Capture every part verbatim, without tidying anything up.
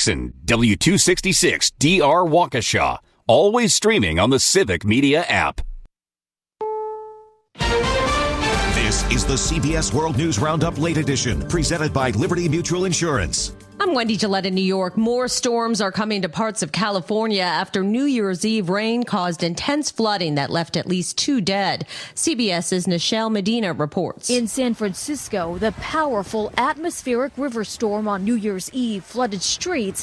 Jackson, W two sixty-six D R Waukesha. Always streaming on the Civic Media app. This is the C B S World News Roundup Late Edition, presented by Liberty Mutual Insurance. I'm Wendy Gillette in New York. More storms are coming to parts of California after New Year's Eve rain caused intense flooding that left at least two dead. CBS's Nichelle Medina reports. In San Francisco, the powerful atmospheric river storm on New Year's Eve flooded streets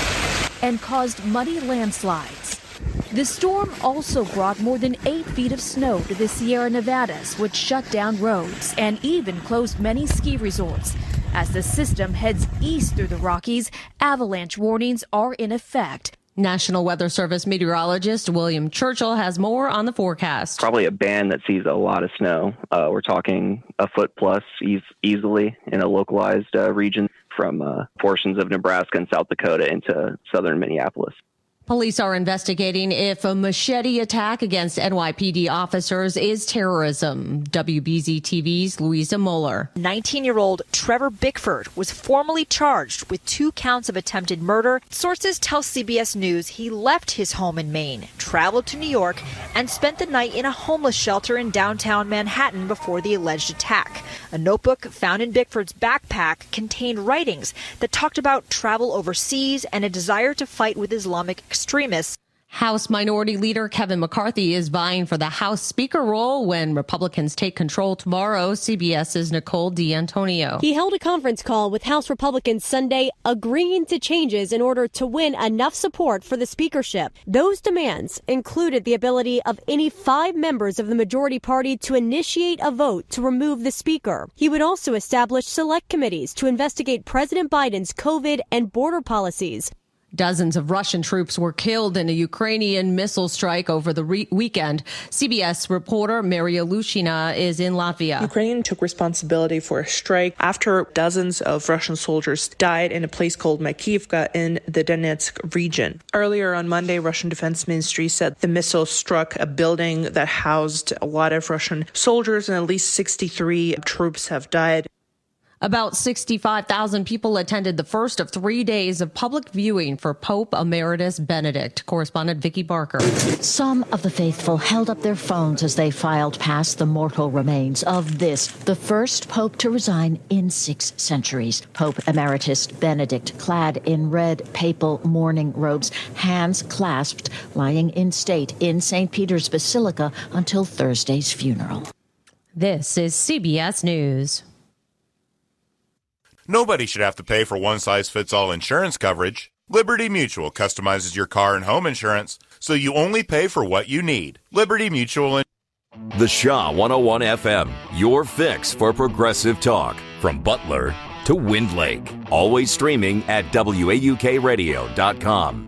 and caused muddy landslides. The storm also brought more than eight feet of snow to the Sierra Nevadas, which shut down roads and even closed many ski resorts. As the system heads east through the Rockies, avalanche warnings are in effect. National Weather Service meteorologist William Churchill has more on the forecast. Probably a band that sees a lot of snow. Uh, we're talking a foot plus e- easily in a localized uh, region from uh, portions of Nebraska and South Dakota into southern Minneapolis. Police are investigating if a machete attack against N Y P D officers is terrorism. W B Z T V's Louisa Mueller. nineteen-year-old Trevor Bickford was formally charged with two counts of attempted murder. Sources tell C B S News he left his home in Maine, traveled to New York, and spent the night in a homeless shelter in downtown Manhattan before the alleged attack. A notebook found in Bickford's backpack contained writings that talked about travel overseas and a desire to fight with Islamic extremists. House Minority Leader Kevin McCarthy is vying for the House Speaker role when Republicans take control tomorrow. CBS's Nicole D'Antonio. He held a conference call with House Republicans Sunday, agreeing to changes in order to win enough support for the speakership. Those demands included the ability of any five members of the majority party to initiate a vote to remove the speaker. He would also establish select committees to investigate President Biden's COVID and border policies. Dozens of Russian troops were killed in a Ukrainian missile strike over the re- weekend. C B S reporter Maria Lushina is in Latvia. Ukraine took responsibility for a strike after dozens of Russian soldiers died in a place called Makivka in the Donetsk region. Earlier on Monday, Russian Defense Ministry said the missile struck a building that housed a lot of Russian soldiers, and at least sixty-three troops have died. About sixty-five thousand people attended the first of three days of public viewing for Pope Emeritus Benedict. Correspondent Vicky Barker. Some of the faithful held up their phones as they filed past the mortal remains of this, the first pope to resign in six centuries. Pope Emeritus Benedict, clad in red papal mourning robes, hands clasped, lying in state in Saint Peter's Basilica until Thursday's funeral. This is C B S News. Nobody should have to pay for one-size-fits-all insurance coverage. Liberty Mutual customizes your car and home insurance, so you only pay for what you need. Liberty Mutual. In- The Shaw one oh one F M, your fix for progressive talk. From Butler to Wind Lake. Always streaming at W A U K radio dot com.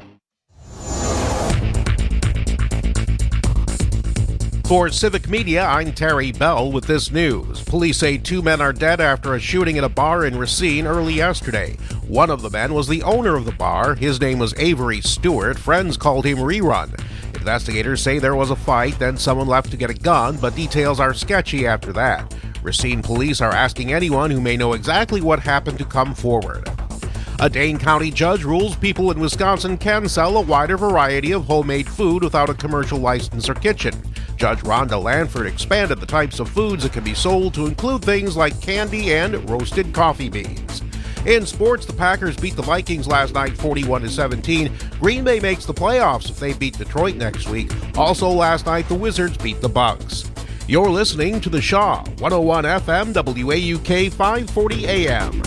For Civic Media, I'm Terry Bell with this news. Police say two men are dead after a shooting at a bar in Racine early yesterday. One of the men was the owner of the bar. His name was Avery Stewart. Friends called him Rerun. Investigators say there was a fight, then someone left to get a gun, but details are sketchy after that. Racine police are asking anyone who may know exactly what happened to come forward. A Dane County judge rules people in Wisconsin can sell a wider variety of homemade food without a commercial license or kitchen. Judge Rhonda Lanford expanded the types of foods that can be sold to include things like candy and roasted coffee beans. In sports, the Packers beat the Vikings last night forty-one to seventeen. Green Bay makes the playoffs if they beat Detroit next week. Also last night, the Wizards beat the Bucks. You're listening to The Shaw, one oh one F M, W A U K, five forty A M.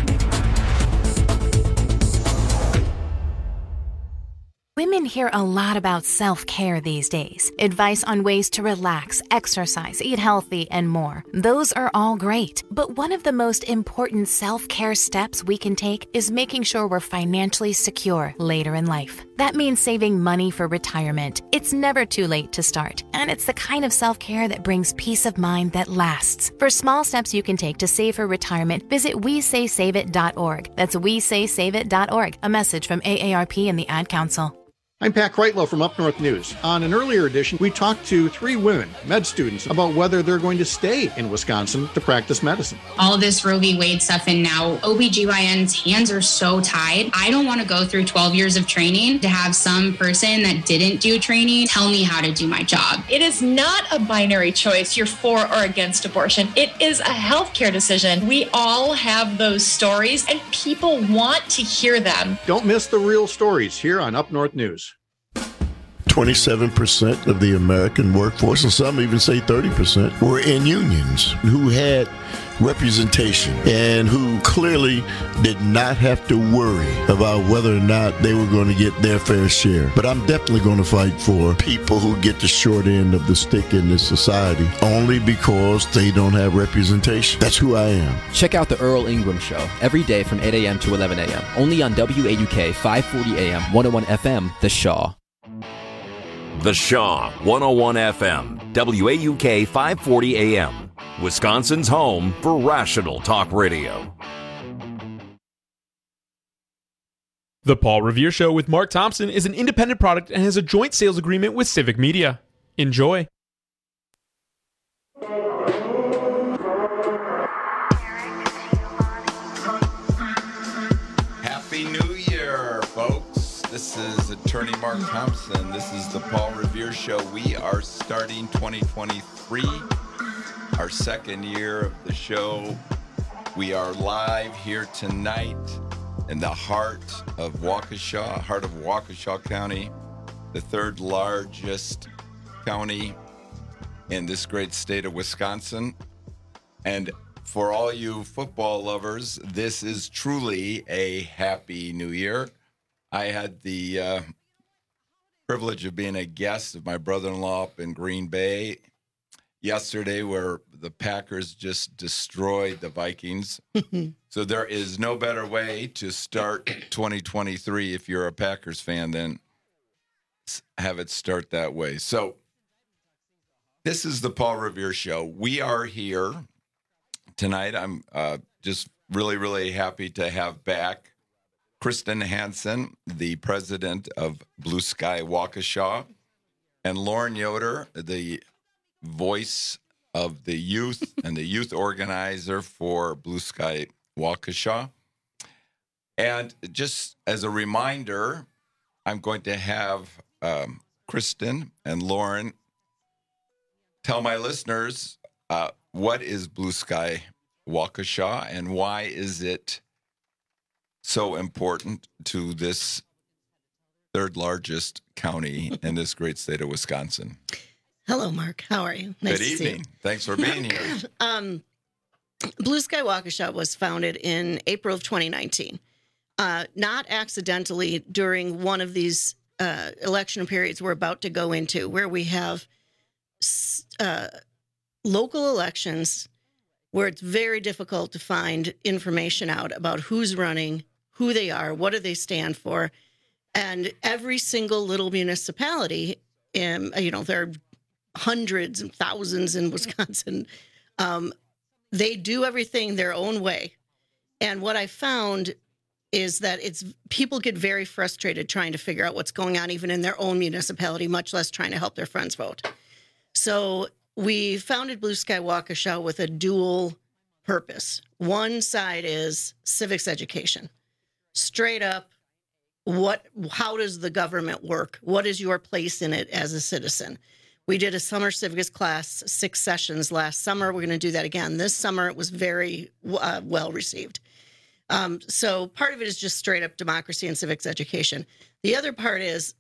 Women hear a lot about self-care these days. Advice on ways to relax, exercise, eat healthy, and more. Those are all great. But one of the most important self-care steps we can take is making sure we're financially secure later in life. That means saving money for retirement. It's never too late to start. And it's the kind of self-care that brings peace of mind that lasts. For small steps you can take to save for retirement, visit we say save it dot org. That's we say save it dot org. A message from A A R P and the Ad Council. I'm Pat Kreitlow from Up North News. On an earlier edition, we talked to three women, med students, about whether they're going to stay in Wisconsin to practice medicine. All this Roe v. Wade stuff, and now O B G Y N's hands are so tied. I don't want to go through twelve years of training to have some person that didn't do training tell me how to do my job. It is not a binary choice, you're for or against abortion. It is a healthcare decision. We all have those stories, and people want to hear them. Don't miss the real stories here on Up North News. twenty-seven percent of the American workforce, and some even say thirty percent, were in unions who had representation and who clearly did not have to worry about whether or not they were going to get their fair share. But I'm definitely going to fight for people who get the short end of the stick in this society only because they don't have representation. That's who I am. Check out the Earl Ingram Show every day from eight a.m. to eleven a.m. only on W A U K five forty A M, one oh one F M, The Shaw. The Shaw, one oh one F M, W A U K five forty A M, Wisconsin's home for rational talk radio. The Paul Revere Show with Mark Thompson is an independent product and has a joint sales agreement with Civic Media. Enjoy. Happy New Year, folks. This is Attorney Mark Thompson. This is the Paul Revere Show. We are starting twenty twenty-three, our second year of the show. We are live here tonight in the heart of Waukesha, heart of Waukesha County, the third largest county in this great state of Wisconsin. And for all you football lovers, this is truly a happy new year. I had the uh, privilege of being a guest of my brother-in-law up in Green Bay yesterday, where the Packers just destroyed the Vikings. So there is no better way to start twenty twenty-three if you're a Packers fan than have it start that way. So this is the Paul Revere Show. We are here tonight. I'm uh, just really, really happy to have back Kristen Hansen, the president of Blue Sky Waukesha, and Lauren Yoder, the voice of the youth and the youth organizer for Blue Sky Waukesha. And just as a reminder, I'm going to have um, Kristen and Lauren tell my listeners uh, what is Blue Sky Waukesha and why is it so important to this third largest county in this great state of Wisconsin. Hello, Mark. How are you? Nice Good to evening. See you. Thanks for being here. um, Blue Sky Waukesha was founded in April of twenty nineteen. Uh, not accidentally during one of these uh, election periods we're about to go into, where we have uh, local elections where it's very difficult to find information out about who's running, who they are, what do they stand for. And every single little municipality, um, you know, there are hundreds and thousands in Wisconsin, um, they do everything their own way. And what I found is that it's people get very frustrated trying to figure out what's going on even in their own municipality, much less trying to help their friends vote. So we founded Blue Sky Waukesha with a dual purpose. One side is civics education. Straight up, what? How does the government work? What is your place in it as a citizen? We did a summer civics class, six sessions last summer. We're going to do that again this summer. It was very uh, well received. Um, so part of it is just straight up democracy and civics education. The other part is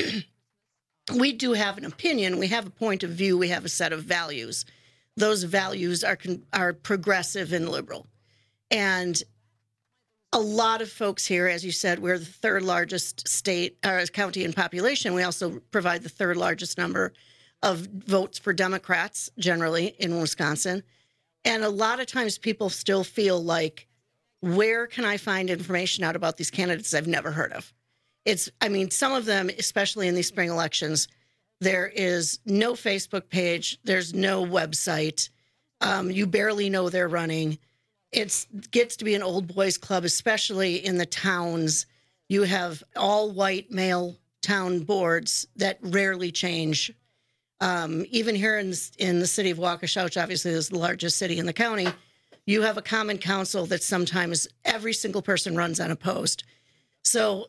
we do have an opinion. We have a point of view. We have a set of values. Those values are are progressive and liberal. And a lot of folks here, as you said, we're the third largest state or county in population. We also provide the third largest number of votes for Democrats generally in Wisconsin. And a lot of times people still feel like, where can I find information out about these candidates I've never heard of? It's, I mean, some of them, especially in these spring elections, there is no Facebook page. There's no website. Um, you barely know they're running. It gets to be an old boys club, especially in the towns. You have all white male town boards that rarely change. Um, even here in in the city of Waukesha, which obviously is the largest city in the county, you have a common council that sometimes every single person runs unopposed. So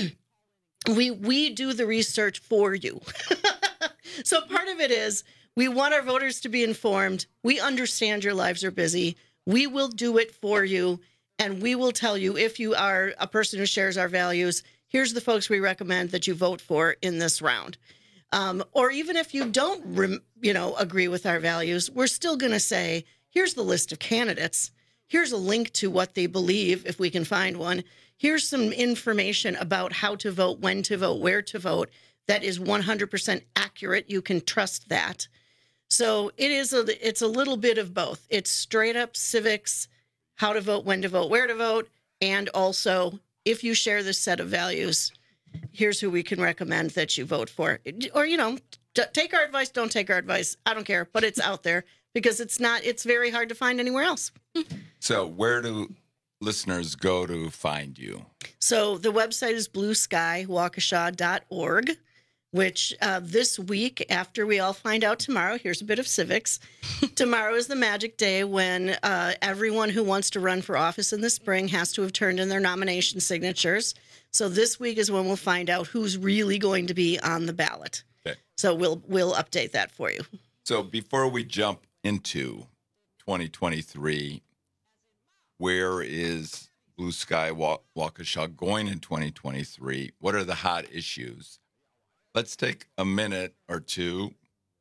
we we do the research for you. So part of it is we want our voters to be informed. We understand your lives are busy. We will do it for you, and we will tell you if you are a person who shares our values, here's the folks we recommend that you vote for in this round. Um, or even if you don't, rem- you know, agree with our values, we're still going to say, here's the list of candidates. Here's a link to what they believe, if we can find one. Here's some information about how to vote, when to vote, where to vote. That is one hundred percent accurate. You can trust that. So it is a, it's a little bit of both. It's straight up civics, how to vote, when to vote, where to vote, and also if you share this set of values, here's who we can recommend that you vote for. Or, you know, take our advice, don't take our advice. I don't care, but it's out there because it's not, it's very hard to find anywhere else. So where do listeners go to find you? So the website is blue sky waukesha dot org, which uh, this week, after we all find out tomorrow, here's a bit of civics. Tomorrow is the magic day when uh, everyone who wants to run for office in the spring has to have turned in their nomination signatures. So this week is when we'll find out who's really going to be on the ballot. Okay. So we'll we'll update that for you. So before we jump into twenty twenty-three, where is Blue Sky Waukesha going in twenty twenty-three? What are the hot issues? Let's take a minute or two.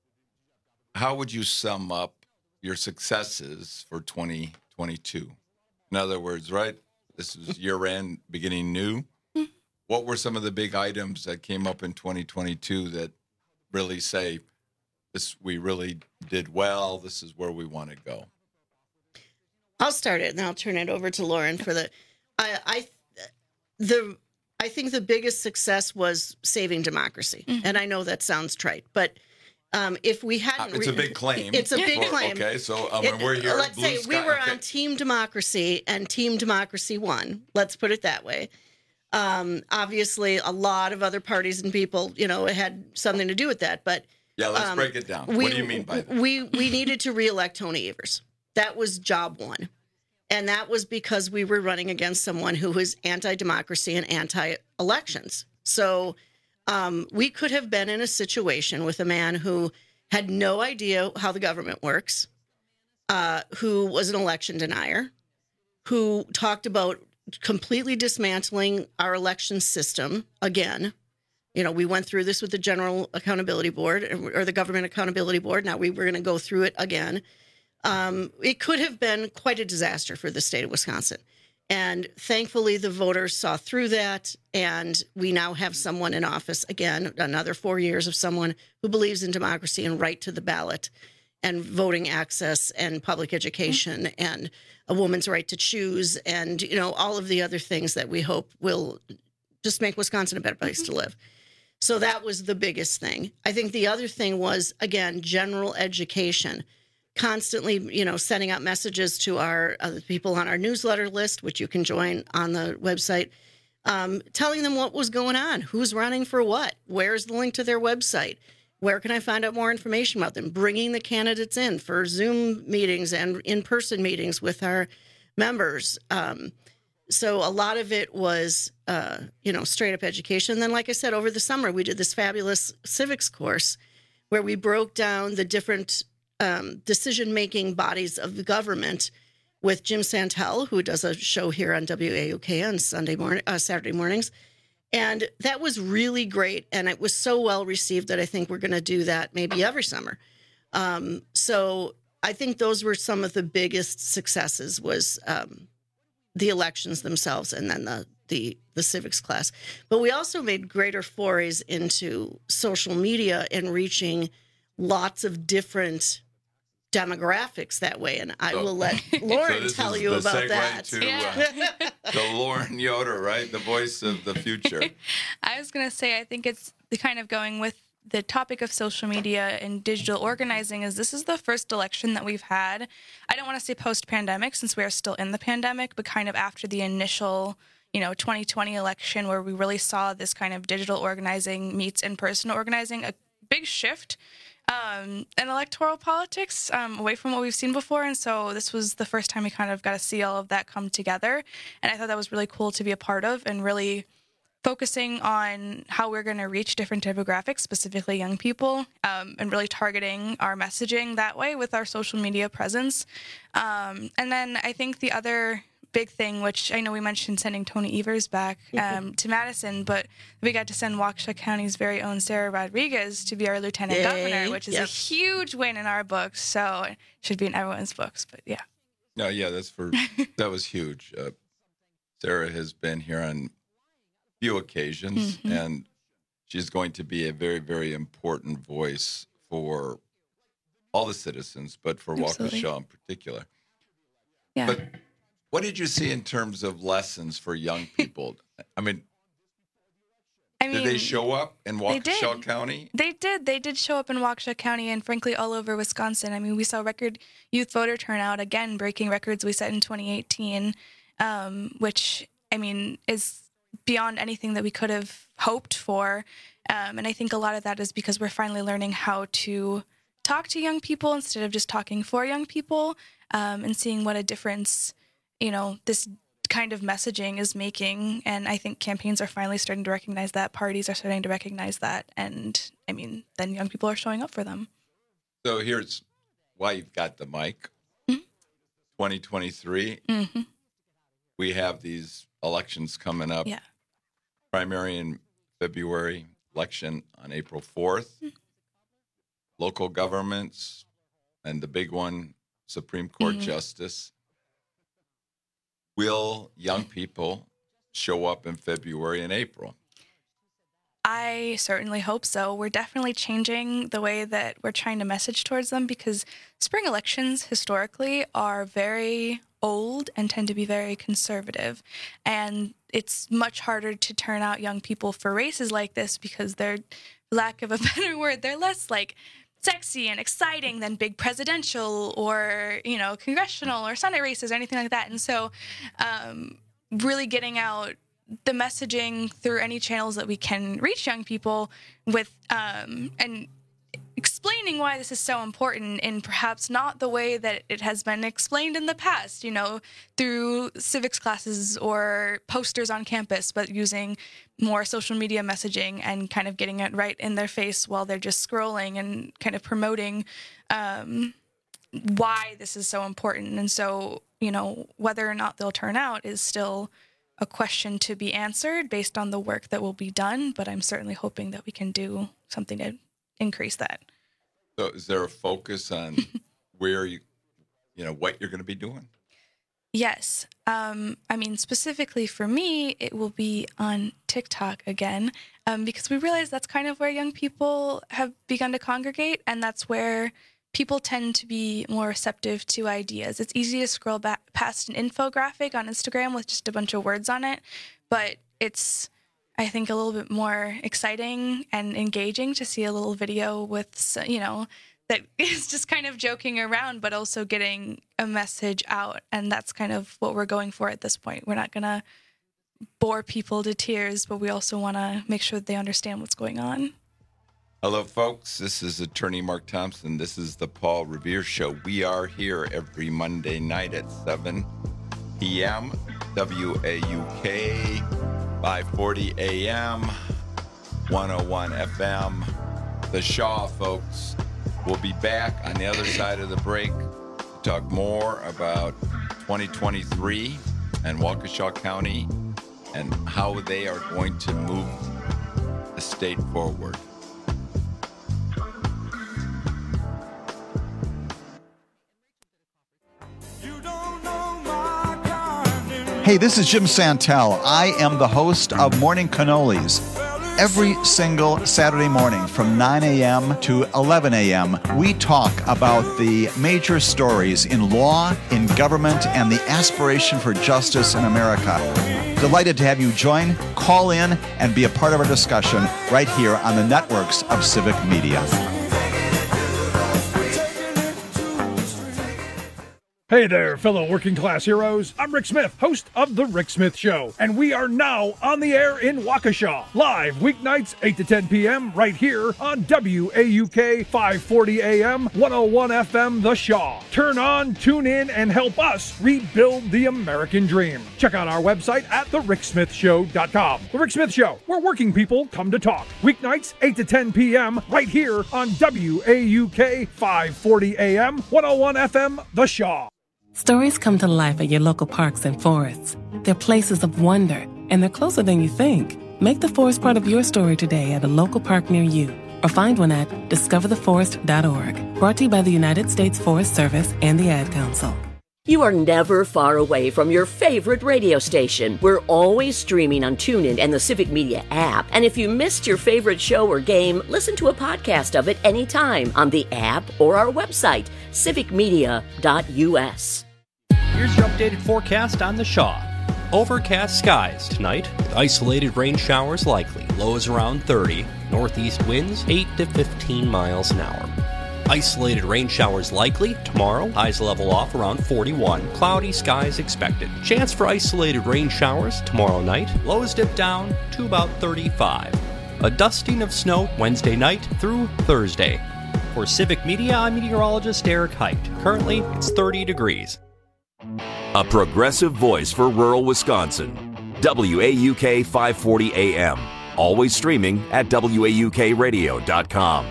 How would you sum up your successes for twenty twenty-two? In other words, right? This is year-end, beginning new. What were some of the big items that came up in twenty twenty-two that really say, this we really did well, this is where we want to go? I'll start it, and then I'll turn it over to Lauren for the. I, I, the, I think the biggest success was saving democracy, mm-hmm. and I know that sounds trite, but um, if we hadn't, uh, it's a big claim. It's a big for, claim. Okay, so um, it, we're here. Let's Blue say Sky, we were okay. on Team Democracy, and Team Democracy won. Let's put it that way. Um, obviously, a lot of other parties and people, you know, had something to do with that. But yeah, let's um, break it down. We, what do you mean by that? We we needed to reelect Tony Evers. That was job one. And that was because we were running against someone who was anti-democracy and anti-elections. So um, we could have been in a situation with a man who had no idea how the government works, uh, who was an election denier, who talked about completely dismantling our election system again. You know, we went through this with the General Accountability Board or the Government Accountability Board. Now we were going to go through it again. Um, it could have been quite a disaster for the state of Wisconsin. And thankfully, the voters saw through that. And we now have someone in office, again, another four years of someone who believes in democracy and right to the ballot and voting access and public education mm-hmm. and a woman's right to choose and, you know, all of the other things that we hope will just make Wisconsin a better place mm-hmm. to live. So that was the biggest thing. I think the other thing was, again, general education. Constantly, you know, sending out messages to our uh, people on our newsletter list, which you can join on the website, um, telling them what was going on, who's running for what, where's the link to their website, where can I find out more information about them, bringing the candidates in for Zoom meetings and in-person meetings with our members. Um, so a lot of it was, uh, you know, straight up education. And then, like I said, over the summer, we did this fabulous civics course where we broke down the different Um, decision-making bodies of the government with Jim Santel, who does a show here on W A U K on Sunday morning, uh, Saturday mornings. And that was really great. And it was so well received that I think we're going to do that maybe every summer. Um, so I think those were some of the biggest successes was um, the elections themselves and then the, the, the civics class. But we also made greater forays into social media and reaching lots of different demographics that way, and I so, will let Lauren so tell you about that. To, yeah. uh, to Lauren Yoder, right, the voice of the future. I was going to say, I think it's the kind of going with the topic of social media and digital organizing. Is this is the first election that we've had. I don't want to say post-pandemic since we are still in the pandemic, but kind of after the initial, you know, twenty twenty election where we really saw this kind of digital organizing meets in-person organizing, a big shift um, in electoral politics um, away from what we've seen before. And so this was the first time we kind of got to see all of that come together. And I thought that was really cool to be a part of, and really focusing on how we're going to reach different demographics, specifically young people, um, and really targeting our messaging that way with our social media presence. Um, and then I think the other big thing, which I know we mentioned sending Tony Evers back um, to Madison, but we got to send Waukesha County's very own Sarah Rodriguez to be our lieutenant Yay. governor, which is Yep. a huge win in our books. So it should be in everyone's books, but yeah. No, yeah, that's for that was huge. Uh, Sarah has been here on few occasions, Mhm. and she's going to be a very, very important voice for all the citizens, but for Absolutely. Waukesha in particular. Yeah. But what did you see in terms of lessons for young people? I mean, I did mean, they show up in they Waukesha did. County? They did. They did show up in Waukesha County and, frankly, all over Wisconsin. I mean, we saw record youth voter turnout, again, breaking records we set in twenty eighteen, um, which, I mean, is beyond anything that we could have hoped for. Um, and I think a lot of that is because we're finally learning how to talk to young people instead of just talking for young people, um, and seeing what a difference, you know, this kind of messaging is making. And I think campaigns are finally starting to recognize that. Parties are starting to recognize that. And I mean, then young people are showing up for them. So here's why you've got the mic. Mm-hmm. twenty twenty-three, Mm-hmm. we have these elections coming up. Yeah. Primary in February, election on April fourth. Mm-hmm. Local governments, and the big one, Supreme Court Mhm. Justice. Will young people show up in February and April? I certainly hope so. We're definitely changing the way that we're trying to message towards them, because spring elections historically are very old and tend to be very conservative. And it's much harder to turn out young people for races like this because they're, lack of a better word, they're less like sexy and exciting than big presidential or, you know, congressional or Senate races or anything like that. And so um, really getting out the messaging through any channels that we can reach young people with, um, and explaining why this is so important in perhaps not the way that it has been explained in the past, you know, through civics classes or posters on campus, but using more social media messaging and kind of getting it right in their face while they're just scrolling and kind of promoting um, why this is so important. And so, you know, whether or not they'll turn out is still a question to be answered based on the work that will be done, but I'm certainly hoping that we can do something to increase that. So is there a focus on where you, you know, what you're going to be doing? Yes. Um, I mean, specifically for me, it will be on TikTok again, um, because we realize that's kind of where young people have begun to congregate, and that's where people tend to be more receptive to ideas. It's easy to scroll back past an infographic on Instagram with just a bunch of words on it, but it's, I think, a little bit more exciting and engaging to see a little video with, you know, that is just kind of joking around, but also getting a message out. And that's kind of what we're going for at this point. We're not going to bore people to tears, but we also want to make sure that they understand what's going on. Hello, folks. This is Attorney Mark Thompson. This is the Paul Revere Show. We are here every Monday night at seven p.m. W A U K, five forty a.m., one oh one F M. The Shaw, folks. We'll be back on the other side of the break to talk more about twenty twenty-three and Waukesha County and how they are going to move the state forward. Hey, this is Jim Santel. I am the host of Morning Cannolis. Every single Saturday morning from nine a.m. to eleven a.m., we talk about the major stories in law, in government, and the aspiration for justice in America. Delighted to have you join, call in, and be a part of our discussion right here on the networks of Civic Media. Hey there, fellow working class heroes. I'm Rick Smith, host of The Rick Smith Show, and we are now on the air in Waukesha, live weeknights eight to ten p.m. right here on W A U K five forty A M, one oh one F M The Shaw. Turn on, tune in, and help us rebuild the American dream. Check out our website at the rick smith show dot com. The Rick Smith Show, where working people come to talk. Weeknights eight to ten p.m. right here on W A U K five forty A M, one oh one F M The Shaw. Stories come to life at your local parks and forests. They're places of wonder, and they're closer than you think. Make the forest part of your story today at a local park near you, or find one at discover the forest dot org. Brought to you by the United States Forest Service and the Ad Council. You are never far away from your favorite radio station. We're always streaming on TuneIn and the Civic Media app. And if you missed your favorite show or game, listen to a podcast of it anytime on the app or our website, civic media dot u s. Here's your updated forecast on the Shaw. Overcast skies tonight, with isolated rain showers likely. Lows around thirty. Northeast winds eight to fifteen miles an hour. Isolated rain showers likely tomorrow. Highs level off around forty-one. Cloudy skies expected. Chance for isolated rain showers tomorrow night. Lows dip down to about thirty-five. A dusting of snow Wednesday night through Thursday. For Civic Media, I'm meteorologist Eric Height. Currently, it's thirty degrees. A progressive voice for rural Wisconsin. W A U K five forty A M. Always streaming at W A U K radio dot com.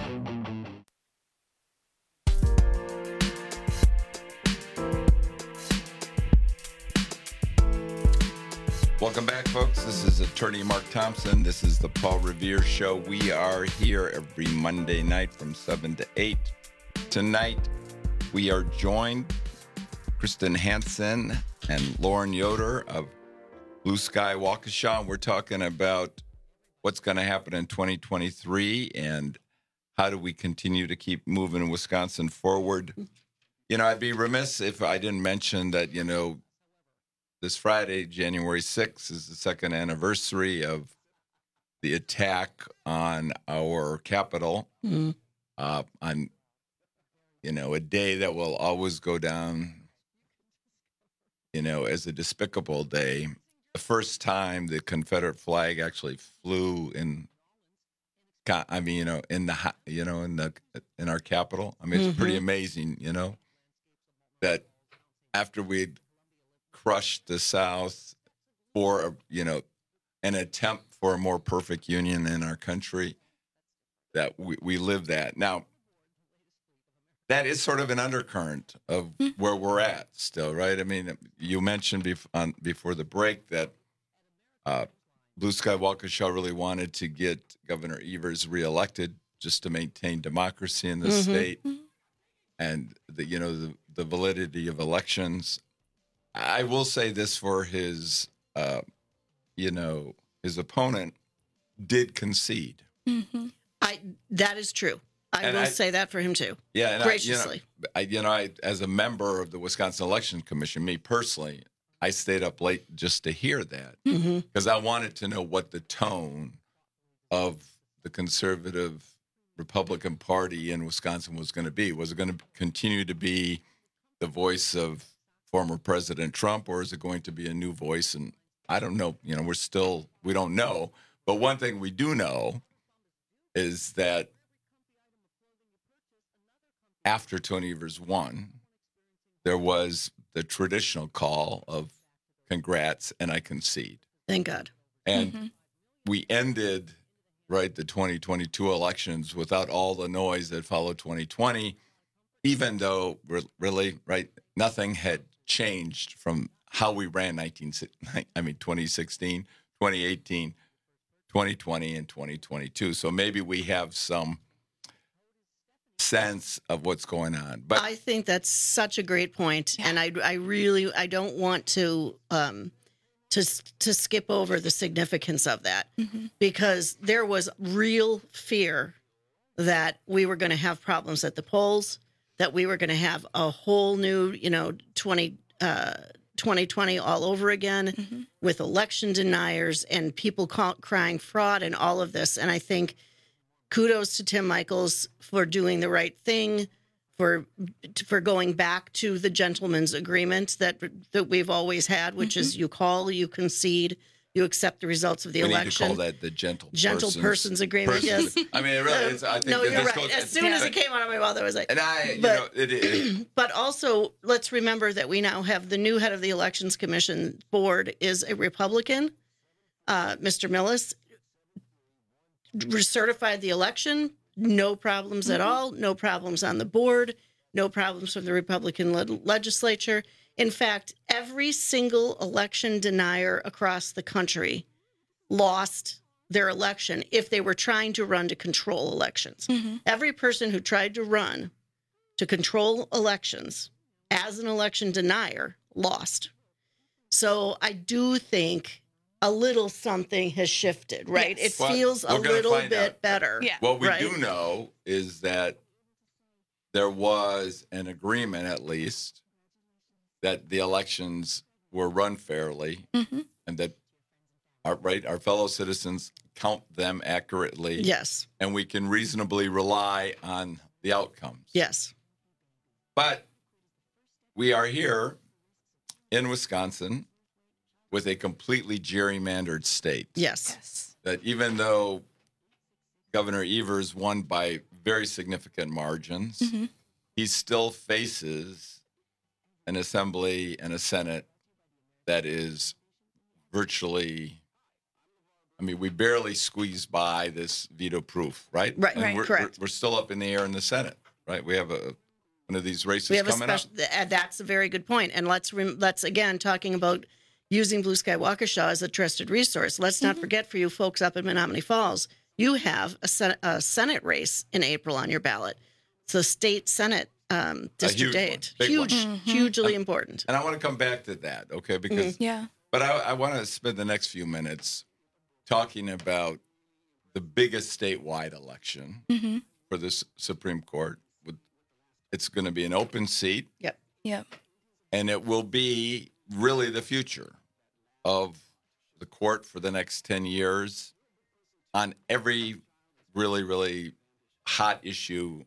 Welcome back, folks. This is Attorney Mark Thompson. This is the Paul Revere Show. We are here every Monday night from seven to eight. Tonight, we are joined Kristen Hansen and Lauren Yoder of Blue Sky Waukesha. We're talking about what's going to happen in twenty twenty-three and how do we continue to keep moving Wisconsin forward. You know, I'd be remiss if I didn't mention that, you know, this Friday, January sixth, is the second anniversary of the attack on our Capitol. Mm-hmm. Uh, on, you know, a day that will always go down, you know, as a despicable day. The first time the Confederate flag actually flew in, I mean, you know, in the, you know, in the, in our Capitol. I mean, it's mm-hmm. pretty amazing, you know, that after we'd crushed the South for, you know, an attempt for a more perfect union in our country, that we, we live that. Now, that is sort of an undercurrent of where we're at still, right? I mean, you mentioned bef- on, before the break that uh, Blue Sky Waukesha really wanted to get Governor Evers reelected just to maintain democracy in the mm-hmm. state and the, you know, the, the validity of elections. I will say this for his, uh, you know, his opponent did concede. Mm-hmm. I that is true. I and will I, say that for him too. Yeah, and graciously. I, you know, I, you know, I as a member of the Wisconsin Election Commission, me personally, I stayed up late just to hear that because mm-hmm. I wanted to know what the tone of the conservative Republican Party in Wisconsin was going to be. Was it going to continue to be the voice of former President Trump, or is it going to be a new voice? And I don't know. You know, we're still, we don't know. But one thing we do know is that after Tony Evers won, there was the traditional call of congrats and I concede. Thank God. And mm-hmm. we ended, right, the twenty twenty-two elections without all the noise that followed twenty twenty, even though really, right, nothing had changed from how we ran nineteen, I mean, twenty sixteen, twenty eighteen, twenty twenty, and twenty twenty-two. So maybe we have some sense of what's going on. But I think that's such a great point, and I, I really, I don't want to, um, to to skip over the significance of that mm-hmm. because there was real fear that we were going to have problems at the polls, that we were going to have a whole new, you know, twenty, uh, twenty twenty all over again mm-hmm. with election deniers and people call, crying fraud and all of this. And I think kudos to Tim Michels for doing the right thing, for for going back to the gentleman's agreement that that we've always had, which mm-hmm. is you call, you concede, you accept the results of the we election. We need to call that the gentle gentle person's, person's agreement. person's, Yes, I mean, it really is. I think no, that you're this right. goes, As soon yeah. as it came out of my mouth, I was like, and I, you but, know, it is. But also, let's remember that we now have the new head of the Elections Commission board is a Republican, uh, Mister Millis. Certified the election, no problems mm-hmm. at all, no problems on the board, no problems from the Republican le- legislature. In fact, every single election denier across the country lost their election if they were trying to run to control elections. Mm-hmm. Every person who tried to run to control elections as an election denier lost. So I do think a little something has shifted, right? Yes. It Well, feels a we're gonna little find bit out. better. Yeah. What we right? do know is that there was an agreement, at least, that the elections were run fairly, mm-hmm. and that our right our fellow citizens count them accurately. Yes. And we can reasonably rely on the outcomes. Yes. But we are here in Wisconsin with a completely gerrymandered state. Yes. yes. That even though Governor Evers won by very significant margins, mm-hmm. he still faces an assembly and a Senate that is virtually, I mean, we barely squeezed by this veto proof, right? Right, and right, we're, correct. We're, we're still up in the air in the Senate, right? We have a one of these races we have coming a special, up. That's a very good point. And let's, let's again, talking about using Blue Sky Waukesha as a trusted resource. Let's not mm-hmm. forget for you folks up in Menominee Falls, you have a Senate, a Senate race in April on your ballot. It's the state Senate um, District eight. Huge, mm-hmm. hugely I'm, important. And I want to come back to that, okay? Because mm-hmm. yeah. But I, I want to spend the next few minutes talking about the biggest statewide election mm-hmm. for this Supreme Court. It's going to be an open seat. Yep. Yep. And it will be really the future of the court for the next ten years on every really, really hot issue,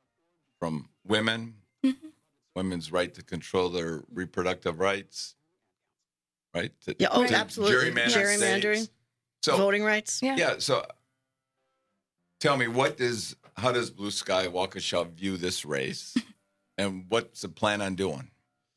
from women, mm-hmm. women's right to control their reproductive rights, right? To, yeah, oh, to absolutely. Gerrymandering. Gerrymandering, so, voting rights. Yeah. yeah. So tell me, what does, how does Blue Sky Waukesha view this race, and what's the plan on doing?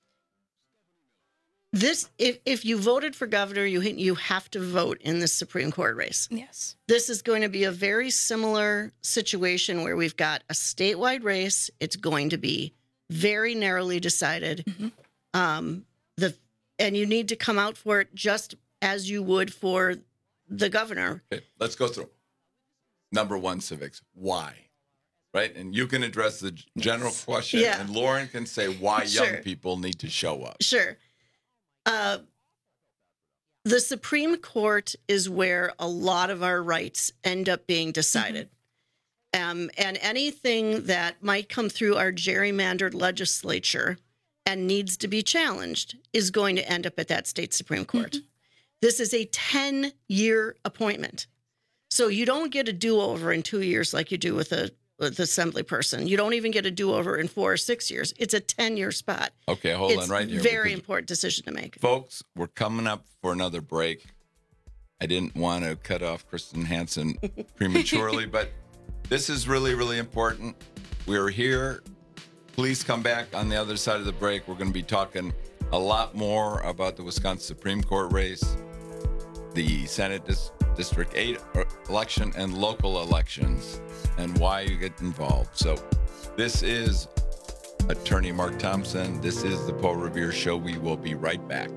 This, if, if you voted for governor, you you have to vote in this Supreme Court race. Yes. This is going to be a very similar situation where we've got a statewide race. It's going to be very narrowly decided. Mm-hmm. Um, the and you need to come out for it just as you would for the governor. Okay, let's go through. Number one, civics. Why? Right? And you can address the general yes. question, yeah. and Lauren can say why sure. young people need to show up. Sure. Uh, the Supreme Court is where a lot of our rights end up being decided. Mm-hmm. Um, and anything that might come through our gerrymandered legislature and needs to be challenged is going to end up at that state Supreme Court. Mm-hmm. This is a ten-year appointment. So you don't get a do-over in two years like you do with a with assembly person. You don't even get a do-over in four or six years. It's a ten-year spot. Okay, hold it's on right here. Very important decision to make. Folks, we're coming up for another break. I didn't want to cut off Kristen Hansen prematurely, but this is really, really important. We're here. Please come back on the other side of the break. We're going to be talking a lot more about the Wisconsin Supreme Court race, the Senate Dis- District eight election, and local elections, and why you get involved. So this is Attorney Mark Thompson. This is the Paul Revere Show. We will be right back.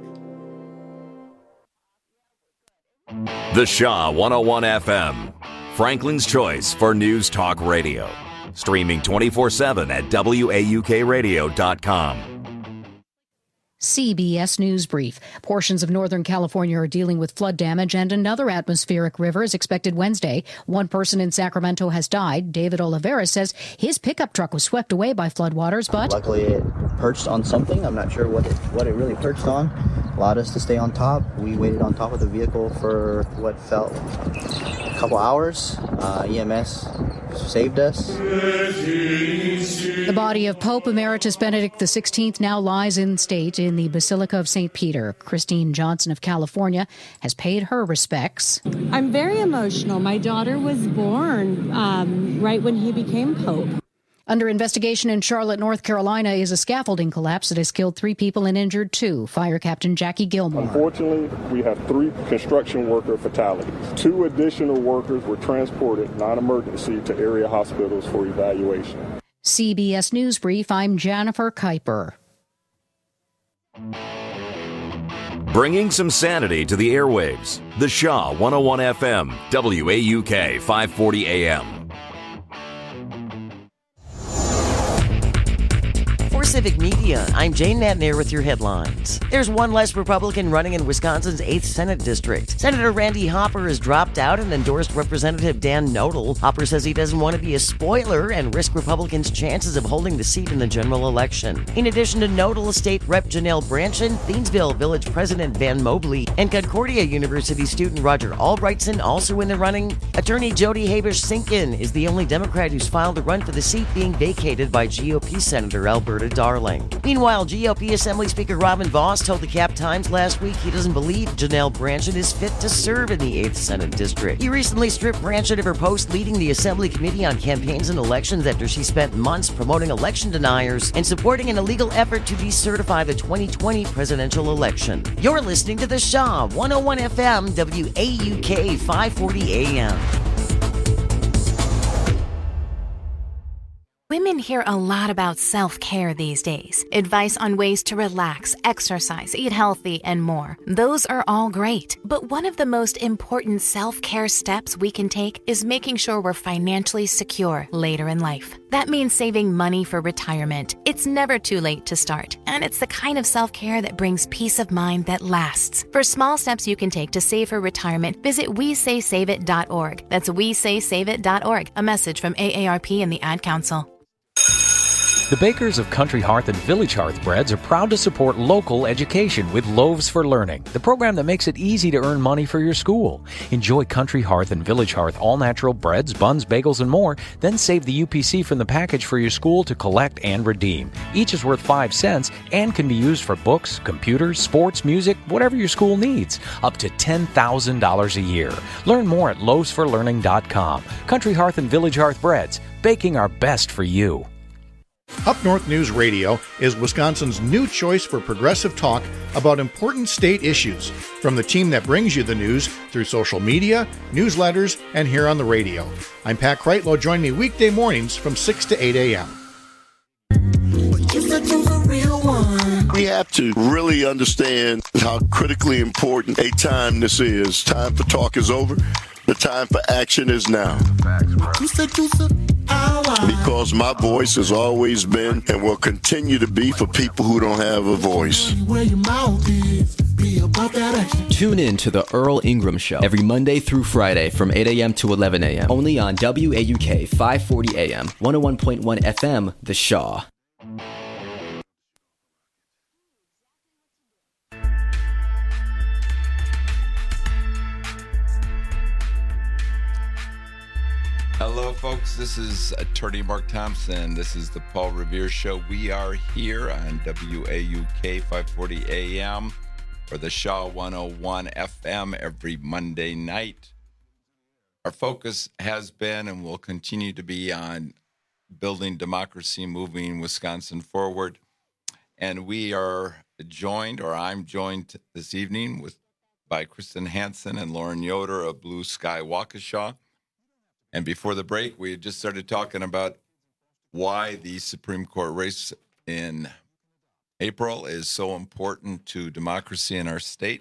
The Shaw one oh one F M, Franklin's choice for news talk radio. Streaming twenty-four seven at W A U K radio dot com. C B S News Brief. Portions of Northern California are dealing with flood damage, and another atmospheric river is expected Wednesday. One person in Sacramento has died. David Oliveira says his pickup truck was swept away by floodwaters, but luckily it perched on something. I'm not sure what it, what it really perched on. Allowed us to stay on top. We waited on top of the vehicle for what felt a couple hours. Uh, E M S saved us. The body of Pope Emeritus Benedict the sixteenth now lies in state in the Basilica of Saint Peter. Christine Johnson of California has paid her respects. I'm very emotional. My daughter was born um, right when he became Pope. Under investigation in Charlotte, North Carolina, is a scaffolding collapse that has killed three people and injured two. Fire Captain Jackie Gilmore. Unfortunately, we have three construction worker fatalities. Two additional workers were transported non-emergency to area hospitals for evaluation. C B S News Brief, I'm Jennifer Kuiper. Bringing some sanity to the airwaves. The Shaw one oh one F M, W A U K five forty A M. For Civic Media, I'm Jane Natnair with your headlines. There's one less Republican running in Wisconsin's eighth Senate District. Senator Randy Hopper has dropped out and endorsed Representative Dan Nodal. Hopper says he doesn't want to be a spoiler and risk Republicans' chances of holding the seat in the general election. In addition to Nodal, State Rep Janelle Branchin, Thiensville Village President Van Mobley, and Concordia University student Roger Albrightson also in the running. Attorney Jody Habesh-Sinkin is the only Democrat who's filed to run for the seat being vacated by G O P Senator Alberta Darling. Meanwhile, G O P Assembly Speaker Robin Vos told the Cap Times last week he doesn't believe Janelle Branchin is fit to serve in the eighth Senate District. He recently stripped Branchin of her post leading the Assembly Committee on Campaigns and Elections after she spent months promoting election deniers and supporting an illegal effort to decertify the twenty twenty presidential election. You're listening to The Shaw, one oh one F M, W A U K five forty A M. Women hear a lot about self-care these days. Advice on ways to relax, exercise, eat healthy, and more. Those are all great. But one of the most important self-care steps we can take is making sure we're financially secure later in life. That means saving money for retirement. It's never too late to start, and it's the kind of self-care that brings peace of mind that lasts. For small steps you can take to save for retirement, visit we say save it dot org. That's we say save it dot org. A message from A A R P and the Ad Council. The bakers of Country Hearth and Village Hearth Breads are proud to support local education with Loaves for Learning, the program that makes it easy to earn money for your school. Enjoy Country Hearth and Village Hearth all-natural breads, buns, bagels, and more, then save the U P C from the package for your school to collect and redeem. Each is worth five cents and can be used for books, computers, sports, music, whatever your school needs, up to ten thousand dollars a year. Learn more at loaves for learning dot com. Country Hearth and Village Hearth Breads, baking our best for you. Up North News Radio is Wisconsin's new choice for progressive talk about important state issues, from the team that brings you the news through social media, newsletters, and here on the radio. I'm Pat Kreitlow. Join me weekday mornings from six to eight a.m. We have to really understand how critically important a time this is. Time for talk is over. The time for action is now. Because my voice has always been and will continue to be for people who don't have a voice. Tune in to the Earl Ingram Show every Monday through Friday from eight a.m. to eleven a.m. Only on W A U K five forty A M, one oh one point one F M, The Shaw. Hello, folks. This is Attorney Mark Thompson. This is the Paul Revere Show. We are here on W A U K five forty A M or the Shaw one oh one F M every Monday night. Our focus has been and will continue to be on building democracy, moving Wisconsin forward. And we are joined, or I'm joined this evening with by Kristen Hansen and Lauren Yoder of Blue Sky Waukesha. And before the break, we had just started talking about why the Supreme Court race in April is so important to democracy in our state.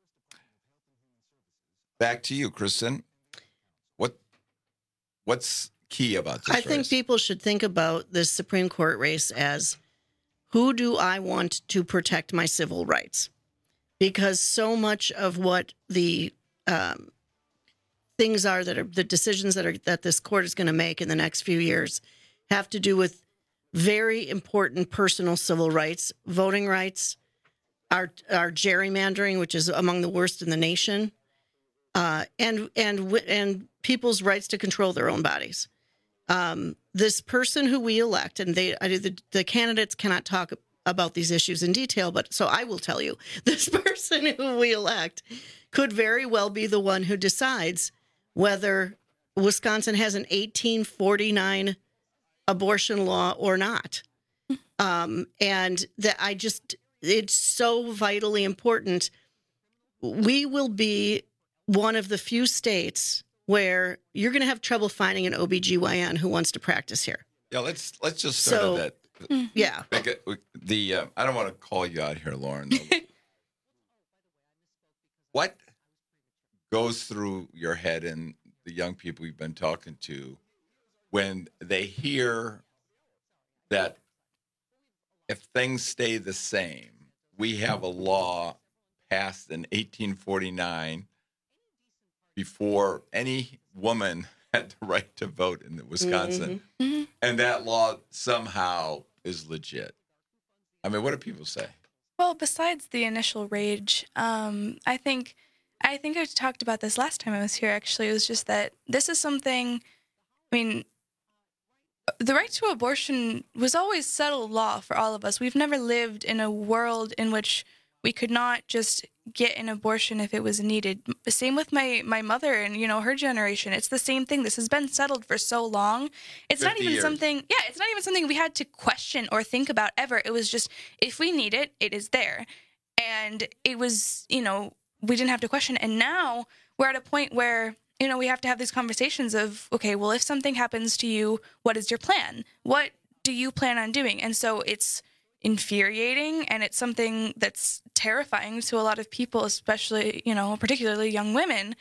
Back to you, Kristen. What what's key about this I think race? people should think about this Supreme Court race as, who do I want to protect my civil rights? Because so much of what the um, things are that are the decisions that are that this court is going to make in the next few years have to do with very important personal civil rights, voting rights, our our gerrymandering, which is among the worst in the nation, uh, and and and people's rights to control their own bodies. Um, this person who we elect, and they I, the, the candidates cannot talk about these issues in detail, but so I will tell you, this person who we elect could very well be the one who decides whether Wisconsin has an eighteen forty-nine abortion law or not. Um, and that I just, it's so vitally important. We will be one of the few states where you're going to have trouble finding an O B G Y N who wants to practice here. Yeah, let's let's just start So, at that. Yeah. Make it- The uh, I don't want to call you out here, Lauren. Though. What goes through your head and the young people you've been talking to when they hear that if things stay the same, we have a law passed in eighteen forty-nine before any woman had the right to vote in Wisconsin, Mhm. and that law somehow is legit. I mean, what do people say? Well, besides the initial rage, um, I think I think I talked about this last time I was here. Actually, it was just that this is something. I mean, the right to abortion was always settled law for all of us. We've never lived in a world in which we could not just get an abortion if it was needed. Same with my my mother and, you know, her generation. It's the same thing. This has been settled for so long. It's not fifty even years. something, yeah, it's not even something we had to question or think about ever. It was just, if we need it, it is there. And it was, you know, we didn't have to question. And now we're at a point where, you know, we have to have these conversations of, okay, well, if something happens to you, what is your plan? What do you plan on doing? And so it's infuriating, and it's something that's terrifying to a lot of people, especially, you know, particularly young women.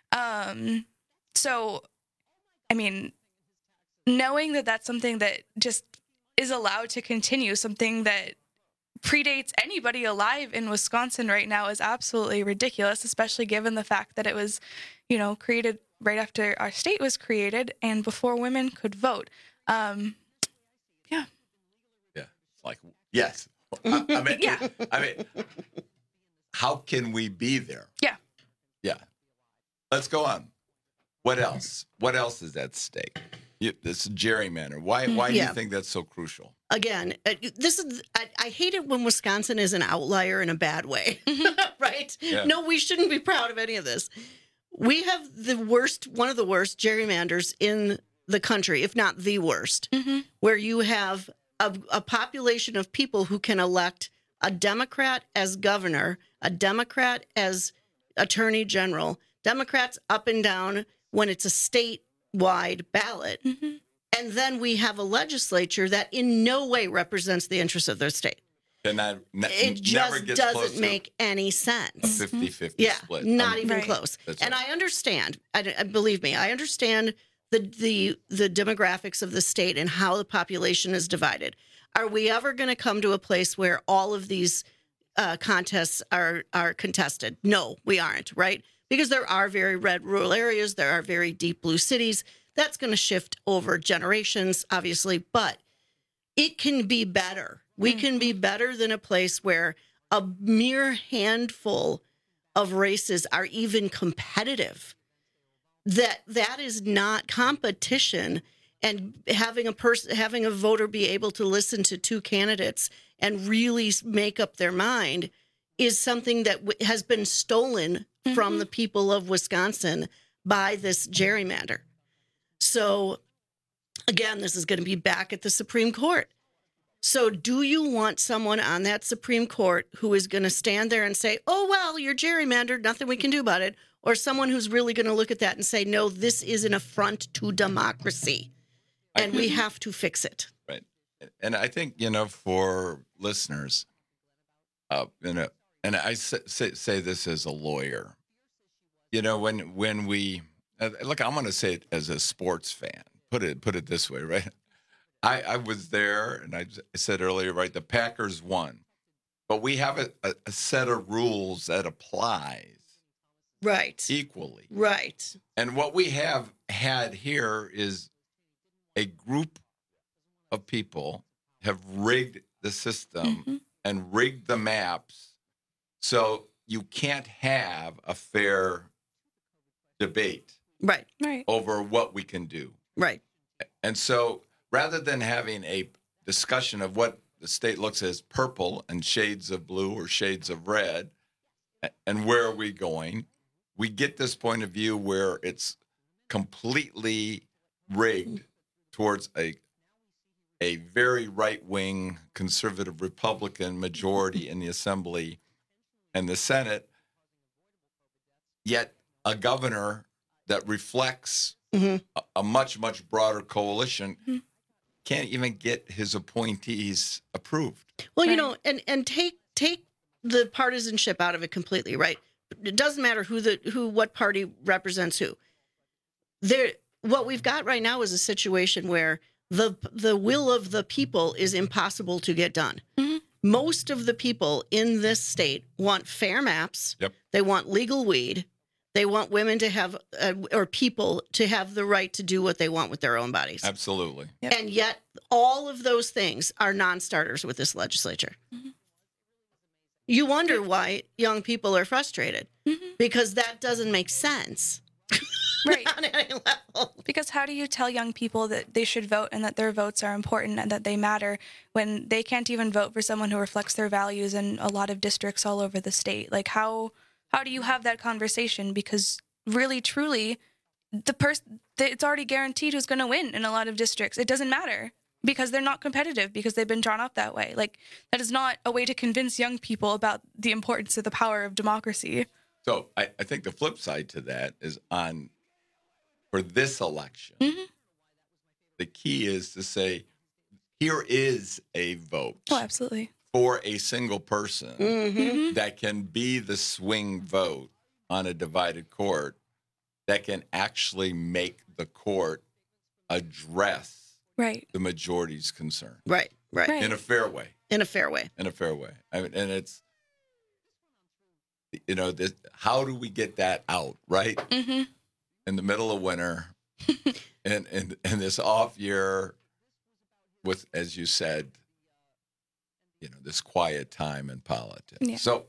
Um, so, I mean, knowing that that's something that just is allowed to continue, something that predates anybody alive in Wisconsin right now, is absolutely ridiculous, especially given the fact that it was, you know, created right after our state was created and before women could vote. Um, yeah. Yeah, it's like yes. I, I mean, Yeah. I mean, how can we be there? Yeah. Yeah. Let's go on. What else? What else is at stake? You, this gerrymander. Why? Why do Yeah. you think that's so crucial? Again, uh, this is, I, I hate it when Wisconsin is an outlier in a bad way, right? Yeah. No, we shouldn't be proud of any of this. We have the worst, one of the worst gerrymanders in the country, if not the worst, where you have a, a population of people who can elect a Democrat as governor, a Democrat as attorney general, Democrats up and down when it's a statewide ballot. And then we have a legislature that in no way represents the interests of their state. And that ne- It never just gets close doesn't to make any a sense. fifty-fifty Yeah, split. not Um, even close. That's And right. I understand. I, I- believe me, I understand the the the demographics of the state and how the population is divided. Are we ever going to come to a place where all of these uh, contests are are contested? No, we aren't. Right? Because there are very red rural areas. There are very deep blue cities. That's going to shift over generations, obviously, but it can be better. We can be better than a place where a mere handful of races are even competitive. That that is not competition, and having a person, having a voter be able to listen to two candidates and really make up their mind is something that w- has been stolen from the people of Wisconsin by this gerrymander. So, again, this is going to be back at the Supreme Court. So do you want someone on that Supreme Court who is going to stand there and say, oh, well, you're gerrymandered, nothing we can do about it? Or someone who's really going to look at that and say, no, this is an affront to democracy, and we have to fix it. Right. And I think, you know, for listeners, uh, you know, and I say, say, say this as a lawyer, you know, when when we uh, look, I'm going to say it as a sports fan. Put it put it this way, right? I, I was there, and I said earlier, right? The Packers won, but we have a, a, a set of rules that applies Right. equally. Right. And what we have had here is a group of people have rigged the system and rigged the maps so you can't have a fair debate Right. Right. over what we can do. Right. And so rather than having a discussion of what the state looks as purple and shades of blue or shades of red, and where are we going, we get this point of view where it's completely rigged towards a a very right-wing conservative Republican majority in the Assembly and the Senate, yet a governor that reflects mm-hmm. a, a much, much broader coalition mm-hmm. can't even get his appointees approved. Well, you know, and, and take take the partisanship out of it completely, right? It doesn't matter who the who what party represents who. There, what we've got right now is a situation where the the will of the people is impossible to get done. Mm-hmm. Most of the people in this state want fair maps. Yep. They want legal weed. They want women to have, uh, or people to have the right to do what they want with their own bodies. Absolutely. Yep. And yet, all of those things are non-starters with this legislature. Mm-hmm. You wonder why young people are frustrated, mm-hmm. because that doesn't make sense. Right. On any level. Because how do you tell young people that they should vote and that their votes are important and that they matter when they can't even vote for someone who reflects their values in a lot of districts all over the state? Like, how how do you have that conversation? Because really, truly, the person it's already guaranteed who's going to win in a lot of districts. It doesn't matter because they're not competitive because they've been drawn up that way. Like, that is not a way to convince young people about the importance of the power of democracy. So I, I think the flip side to that is on for this election, mm-hmm. the key is to say, here is a vote. Oh, absolutely. For a single person mm-hmm. that can be the swing vote on a divided court that can actually make the court address right. the majority's concern. Right, right. right. In a fair way. In a fair way. In a fair way. I mean, and it's, you know, this, how do we get that out, right? Mm-hmm. In the middle of winter and, and, and this off year with, as you said, you know, this quiet time in politics. Yeah. So,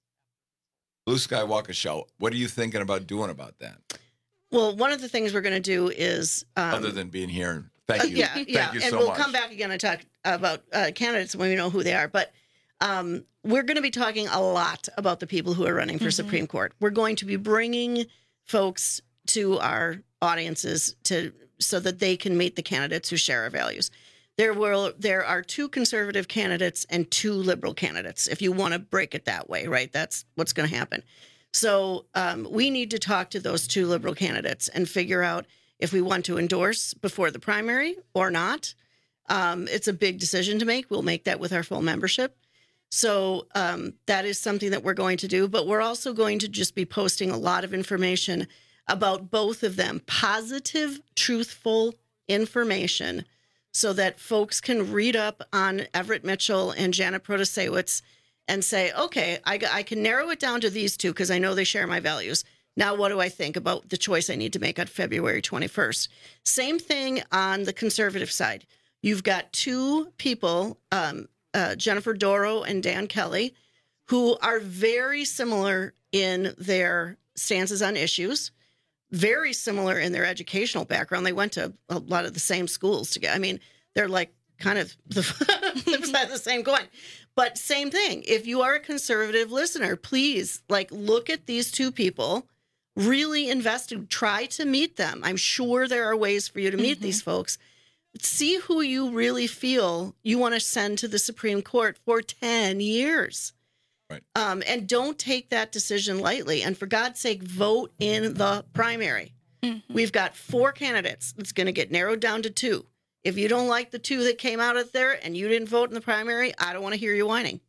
Blue Sky Waukesha, what are you thinking about doing about that? Well, one of the things we're going to do is... Um, Other than being here, thank you. Uh, yeah, thank yeah. you and so we'll much. come back again and talk about uh, candidates when we know who they are. But um, we're going to be talking a lot about the people who are running for mm-hmm. Supreme Court. We're going to be bringing folks to our audiences to so that they can meet the candidates who share our values. There will there are two conservative candidates and two liberal candidates, if you want to break it that way, right? That's what's going to happen. So um, we need to talk to those two liberal candidates and figure out if we want to endorse before the primary or not. Um, it's a big decision to make. We'll make that with our full membership. So um, that is something that we're going to do. But we're also going to just be posting a lot of information about both of them, positive, truthful information, so that folks can read up on Everett Mitchell and Janet Protasiewicz and say, okay, I, I can narrow it down to these two because I know they share my values. Now, what do I think about the choice I need to make on February twenty-first? Same thing on the conservative side. You've got two people, um, uh, Jennifer Dorow and Dan Kelly, who are very similar in their stances on issues, very similar in their educational background. They went to a lot of the same schools together. I mean, they're like kind of the flip side of the same coin. But same thing. If you are a conservative listener, please, like, look at these two people, really invest in, try to meet them. I'm sure there are ways for you to meet mm-hmm. these folks. See who you really feel you want to send to the Supreme Court for ten years. Right. Um, and don't take that decision lightly. And for God's sake, vote in the primary. Mm-hmm. We've got four candidates. It's going to get narrowed down to two. If you don't like the two that came out of there and you didn't vote in the primary, I don't want to hear you whining.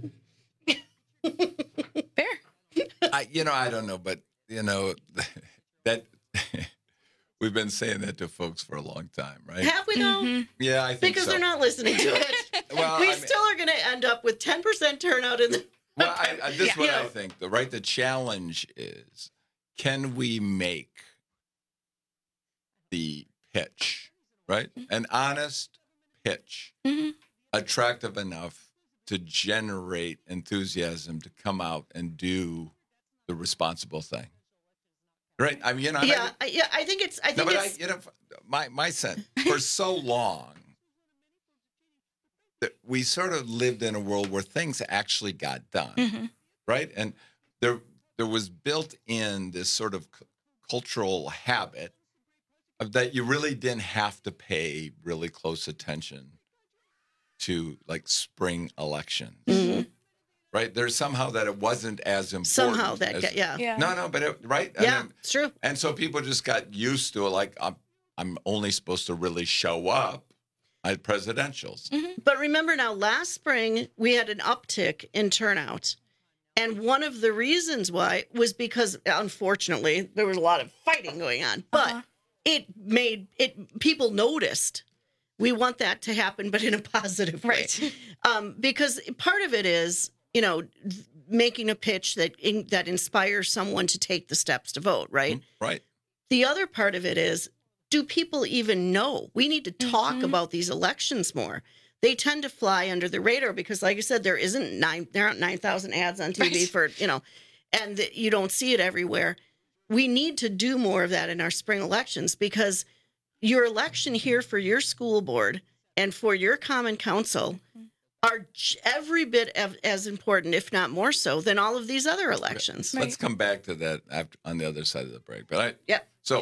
Fair. I, you know, I don't know, but, you know, that we've been saying that to folks for a long time, right? Have we, though? Mm-hmm. Yeah, I think because so. They're not listening to it. Well, we I mean, still are going to end up with ten percent turnout in the... Well, I, I, this is yeah. what you I know. think, though, right? The challenge is, can we make the pitch, right? An honest pitch, mm-hmm. attractive enough to generate enthusiasm to come out and do the responsible thing. Right. I mean, you know. Yeah, I, I, yeah. I think it's. I no, think but it's. I, you know, my my sense for so long that we sort of lived in a world where things actually got done, Mm-hmm. right? And there there was built in this sort of c- cultural habit of that you really didn't have to pay really close attention to like spring elections. Mhm. Right? There's somehow that it wasn't as important. Somehow that as, got- yeah. Yeah. No, no, but it, right? Yeah, And, it's true. And so people just got used to it. Like I'm, I'm only supposed to really show up at presidentials. But remember now, last spring we had an uptick in turnout. And one of the reasons why was because, unfortunately, there was a lot of fighting going on. But it made it, people noticed. We want that to happen, but in a positive way. Right. Um, because part of it is, you know, making a pitch that in, that inspires someone to take the steps to vote, right? Right. The other part of it is, do people even know? We need to talk Mm-hmm. about these elections more. They tend to fly under the radar because, like I said, there isn't nine, there aren't nine thousand ads on T V Right. for, you know, and the, you don't see it everywhere. We need to do more of that in our spring elections because your election here for your school board and for your common council are j- every bit of, as important, if not more so, than all of these other elections. Let's come back to that after, on the other side of the break. But I, Yep. So,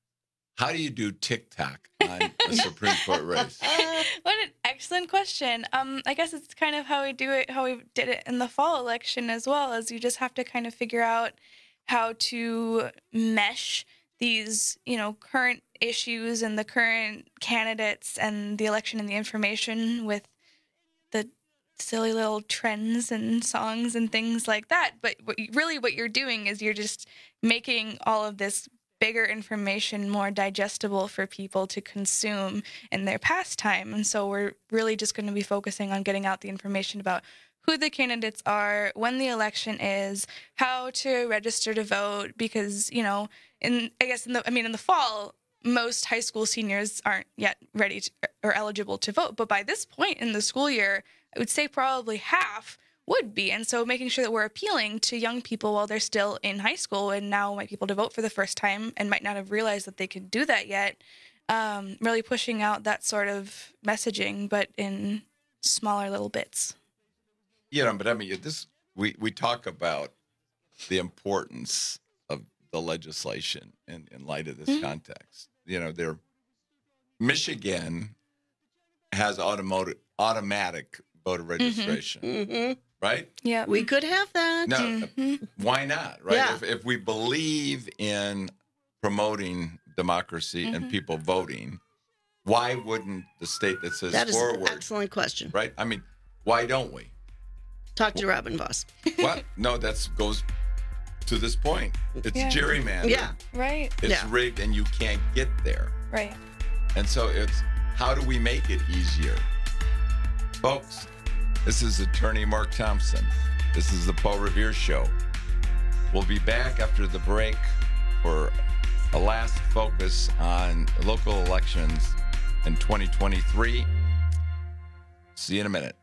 how do you do TikTok on the Supreme Court race? What an excellent question. Um, I guess it's kind of how we do it, how we did it in the fall election as well, as you just have to kind of figure out how to mesh these, you know, current issues and the current candidates and the election and the information with the silly little trends and songs and things like that. But what you, really what you're doing is you're just making all of this bigger information more digestible for people to consume in their pastime. And so we're really just going to be focusing on getting out the information about who the candidates are, when the election is, how to register to vote, because, you know, in I guess in the I mean in the fall, most high school seniors aren't yet ready to, or eligible to vote, but by this point in the school year, I would say probably half would be. And so making sure that we're appealing to young people while they're still in high school and now might be able to vote for the first time and might not have realized that they could do that yet, um, really pushing out that sort of messaging, but in smaller little bits. You know, but I mean, this we, we talk about the importance of the legislation in, in light of this Mm-hmm. context. You know, there Michigan has automotive automatic voter registration, Mm-hmm. right? Yeah, we could have that. No, Mm-hmm. why not? Right? Yeah. If, if we believe in promoting democracy and Mhm. people voting, why wouldn't the state that says That is an forward, excellent question. right? I mean, why don't we? Talk to Robin Voss. What? No, that goes to this point. It's Yeah. gerrymandered. Yeah. Right. It's Yeah. rigged and you can't get there. Right. And so it's how do we make it easier? Folks, this is attorney Mark Thompson. This is the Paul Revere Show. We'll be back after the break for a last focus on local elections in twenty twenty-three. See you in a minute.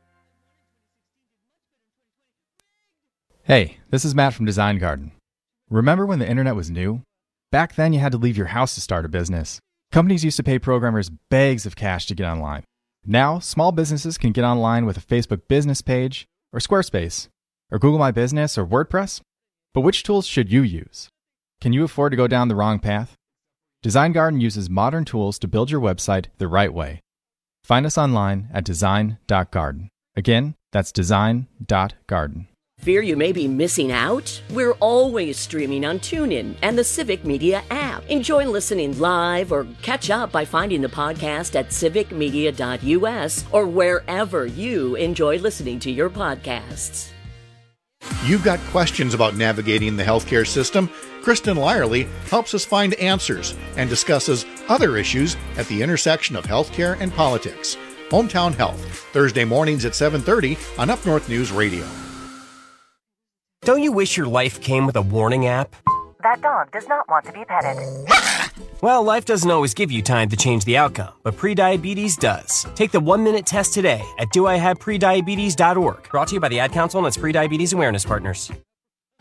Hey, this is Matt from Design Garden. Remember when the internet was new? Back then you had to leave your house to start a business. Companies used to pay programmers bags of cash to get online. Now, small businesses can get online with a Facebook business page, or Squarespace, or Google My Business, or WordPress. But which tools should you use? Can you afford to go down the wrong path? Design Garden uses modern tools to build your website the right way. Find us online at design dot garden. Again, that's design dot garden. Fear you may be missing out? We're always streaming on TuneIn and the Civic Media app. Enjoy listening live or catch up by finding the podcast at civic media dot u s or wherever you enjoy listening to your podcasts. You've got questions about navigating the healthcare system? Kristen Lyerly helps us find answers and discusses other issues at the intersection of healthcare and politics. Hometown Health, Thursday mornings at seven thirty on Up North News Radio. Don't you wish your life came with a warning app? That dog does not want to be petted. Well, life doesn't always give you time to change the outcome, but prediabetes does. Take the one-minute test today at do I have prediabetes dot org. Brought to you by the Ad Council and its Prediabetes Awareness Partners.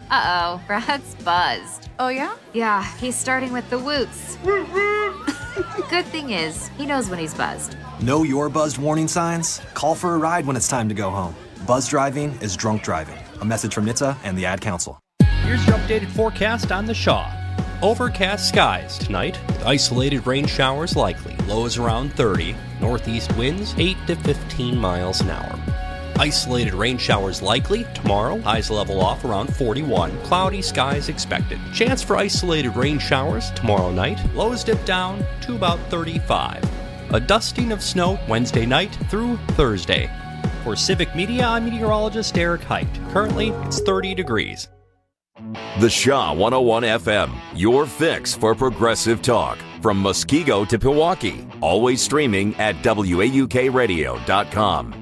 Uh-oh, Brad's buzzed. Oh, yeah? Yeah, he's starting with the woots. Good thing is, he knows when he's buzzed. Know your buzzed warning signs? Call for a ride when it's time to go home. Buzz driving is drunk driving. A message from N H T S A and the Ad Council. Here's your updated forecast on the Shaw. Overcast skies tonight, with isolated rain showers likely. Lows around thirty. Northeast winds eight to fifteen miles an hour. Isolated rain showers likely tomorrow. Highs level off around forty-one. Cloudy skies expected. Chance for isolated rain showers tomorrow night. Lows dip down to about thirty-five. A dusting of snow Wednesday night through Thursday. For Civic Media, I'm meteorologist Eric Height. Currently, it's thirty degrees. The Shaw one oh one F M, your fix for progressive talk. From Muskego to Pewaukee. Always streaming at W A U K radio dot com.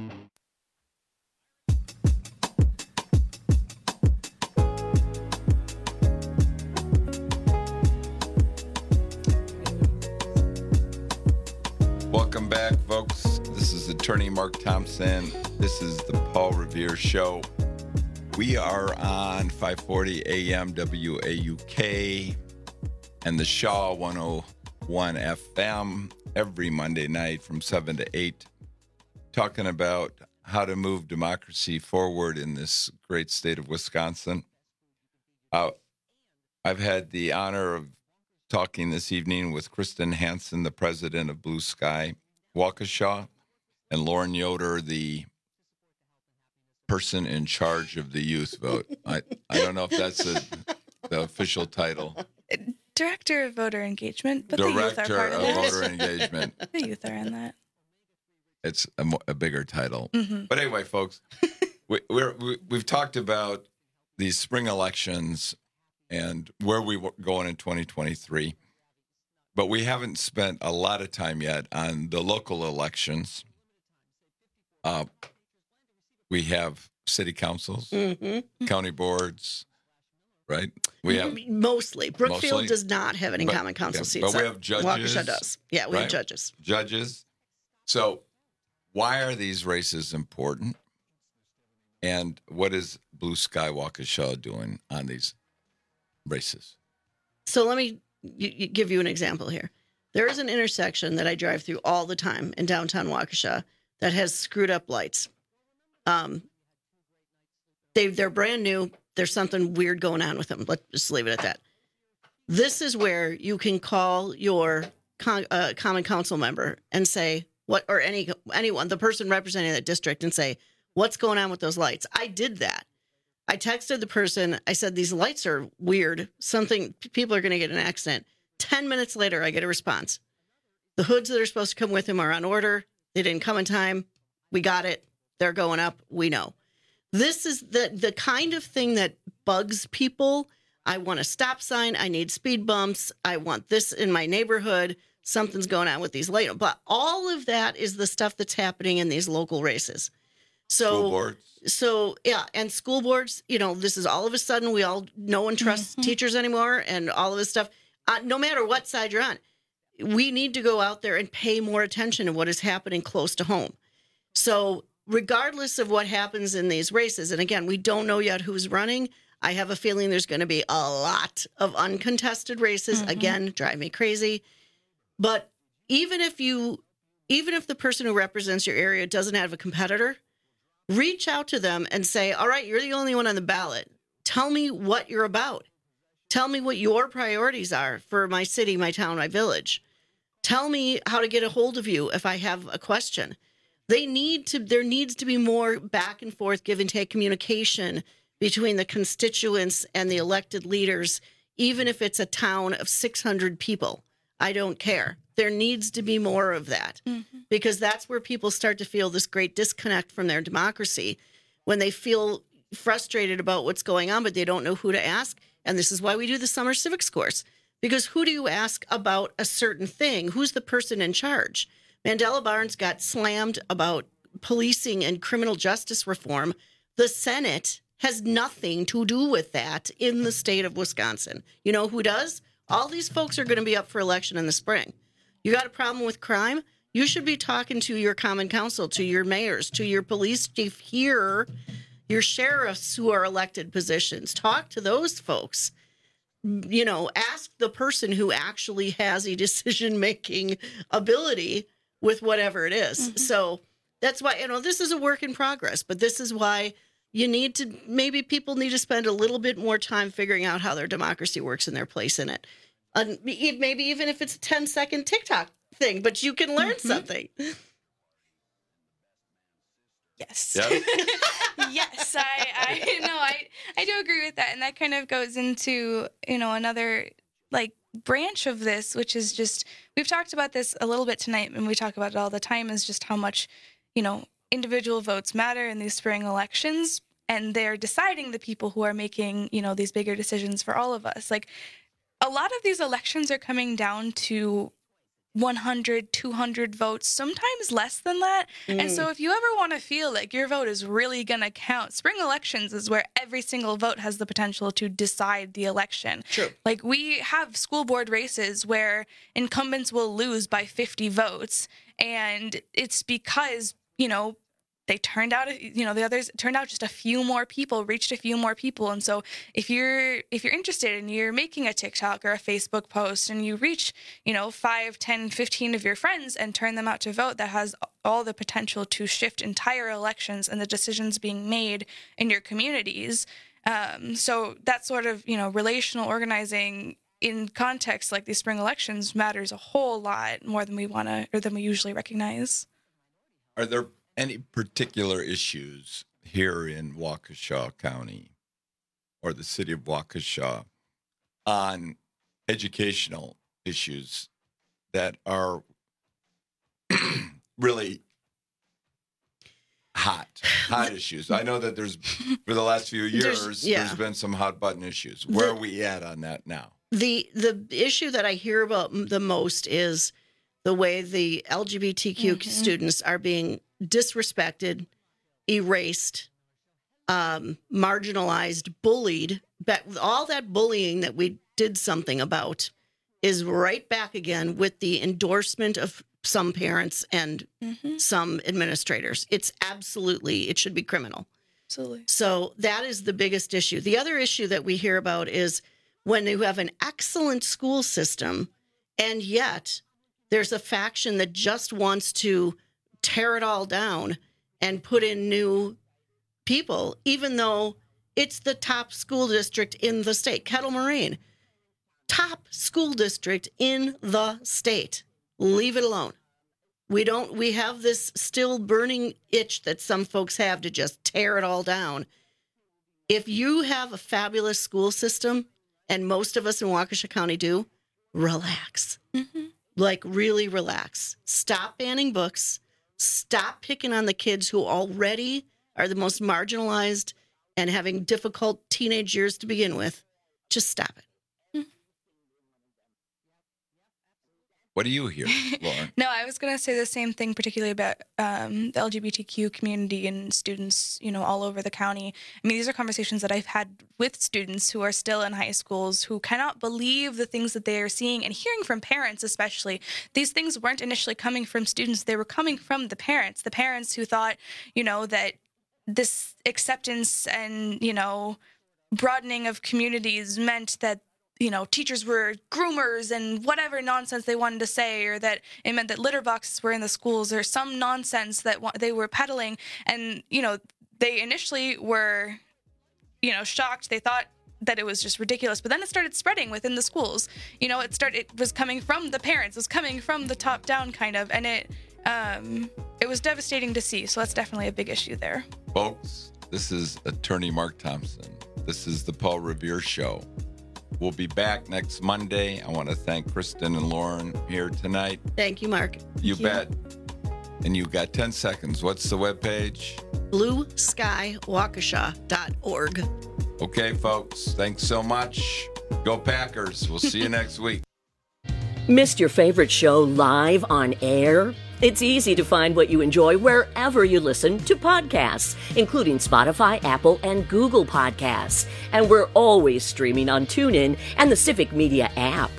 Welcome back, folks. This is Attorney Mark Thompson. This is the Paul Revere Show. We are on five forty A M W A U K and the Shaw one oh one F M every Monday night from seven to eight, talking about how to move democracy forward in this great state of Wisconsin. Uh, I've had the honor of talking this evening with Kristen Hansen, the president of Blue Sky Waukesha, and Lauren Yoder, the person in charge of the youth vote. I, I don't know if that's a, the official title. Director of Voter Engagement, but Director the youth are part of, of it. Voter Engagement. The youth are in that. It's a, mo- a bigger title. Mm-hmm. But anyway, folks, we, we're, we, we've talked about these spring elections and where we were going in twenty twenty-three. But we haven't spent a lot of time yet on the local elections. Uh, we have city councils, Mm-hmm. county boards, right? We have Mostly. Brookfield Mostly. does not have any But- common council yeah, seats. but we have judges, Waukesha does. Yeah, we right? have judges. Judges. So why are these races important? And what is Blue Sky Waukesha doing on these races? So let me y- y- give you an example here. There is an intersection that I drive through all the time in downtown Waukesha that has screwed up lights. Um, they they're brand new. There's something weird going on with them. Let's just leave it at that. This is where you can call your con- uh, common council member and say what, or any anyone, the person representing that district, and say what's going on with those lights. I did that. I texted the person. I said, these lights are weird. Something, people are going to get in an accident. Ten minutes later, I get a response. The hoods that are supposed to come with them are on order. They didn't come in time. We got it. They're going up. We know. This is the, the kind of thing that bugs people. I want a stop sign. I need speed bumps. I want this in my neighborhood. Something's going on with these lights. But all of that is the stuff that's happening in these local races. So, School boards. So, yeah, and school boards, you know, this is all of a sudden we all, no one trusts Mm-hmm. teachers anymore and all of this stuff. Uh, no matter what side you're on, we need to go out there and pay more attention to what is happening close to home. So regardless of what happens in these races, and again, we don't know yet who's running. I have a feeling there's going to be a lot of uncontested races. Mm-hmm. Again, drive me crazy. But even if you, even if the person who represents your area doesn't have a competitor, reach out to them and say, all right, you're the only one on the ballot. Tell me what you're about. Tell me what your priorities are for my city, my town, my village. Tell me how to get a hold of you if I have a question. They need to, there needs to be more back and forth, give and take communication between the constituents and the elected leaders, even if it's a town of six hundred people. I don't care. There needs to be more of that mm-hmm. because that's where people start to feel this great disconnect from their democracy when they feel frustrated about what's going on, but they don't know who to ask. And this is why we do the summer civics course, because who do you ask about a certain thing? Who's the person in charge? Mandela Barnes got slammed about policing and criminal justice reform. The Senate has nothing to do with that in the state of Wisconsin. You know who does? All these folks are going to be up for election in the spring. You got a problem with crime? You should be talking to your common council, to your mayors, to your police chief here. your sheriffs who are elected positions. Talk to those folks. You know, ask the person who actually has a decision-making ability with whatever it is. Mm-hmm. So that's why, you know, this is a work in progress, but this is why you need to, maybe people need to spend a little bit more time figuring out how their democracy works and their place in it. Uh, maybe even if it's a ten second TikTok thing, but you can learn mm-hmm. something. Yes. Yep. yes, I, I no, I, I do agree with that. And that kind of goes into, you know, another like branch of this, which is just, we've talked about this a little bit tonight and we talk about it all the time, is just how much, you know, individual votes matter in these spring elections, and they're deciding the people who are making, you know, these bigger decisions for all of us. Like, a lot of these elections are coming down to one hundred, two hundred votes, sometimes less than that. Mm. And so if you ever want to feel like your vote is really going to count, spring elections is where every single vote has the potential to decide the election. True. Like, we have school board races where incumbents will lose by fifty votes, and it's because, you know, they turned out, you know, the others turned out just a few more people, reached a few more people. And so if you're, if you're interested and you're making a TikTok or a Facebook post and you reach, you know, five, ten, fifteen of your friends and turn them out to vote, that has all the potential to shift entire elections and the decisions being made in your communities. Um, so that sort of, you know, relational organizing in context like these spring elections matters a whole lot more than we want to, or than we usually recognize. Are there any particular issues here in Waukesha County or the city of Waukesha on educational issues that are really hot, hot issues? I know that there's, for the last few years, there's, yeah. there's been some hot button issues. Where the, are we at on that now? The the issue that I hear about the most is the way the L G B T Q mm-hmm. students are being disrespected, erased, um, marginalized, bullied. But all that bullying that we did something about is right back again with the endorsement of some parents and mm-hmm. some administrators. It's absolutely, it should be criminal. Absolutely. So that is the biggest issue. The other issue that we hear about is when you have an excellent school system and yet there's a faction that just wants to tear it all down and put in new people, even though it's the top school district in the state. Kettle Moraine, top school district in the state. Leave it alone. We don't, we have this still burning itch that some folks have to just tear it all down. If you have a fabulous school system, and most of us in Waukesha County do, relax. Mm-hmm. Like, really relax. Stop banning books. Stop picking on the kids who already are the most marginalized and having difficult teenage years to begin with. Just stop it. What do you hear, Lauren? No, I was going to say the same thing, particularly about um, the L G B T Q community and students, you know, all over the county. I mean, these are conversations that I've had with students who are still in high schools who cannot believe the things that they are seeing and hearing from parents, especially. These things weren't initially coming from students. They were coming from the parents, the parents who thought, you know, that this acceptance and, you know, broadening of communities meant that, you know, teachers were groomers and whatever nonsense they wanted to say, or that it meant that litter boxes were in the schools, or some nonsense that they were peddling. And, you know, they initially were, you know, shocked. They thought that it was just ridiculous, but then it started spreading within the schools. You know, it started, it was coming from the parents, it was coming from the top down kind of, and it, um, it was devastating to see. So that's definitely a big issue there. Folks, this is Attorney Mark Thompson. This is the Paul Revere Show. We'll be back next Monday. I want to thank Kristen and Lauren here tonight. Thank you, Mark. You Thank bet. You. And you've got ten seconds. What's the webpage? blue sky waukesha dot org. Okay, folks. Thanks so much. Go Packers. We'll see you next week. Missed your favorite show live on air? It's easy to find what you enjoy wherever you listen to podcasts, including Spotify, Apple, and Google Podcasts. And we're always streaming on TuneIn and the Civic Media app.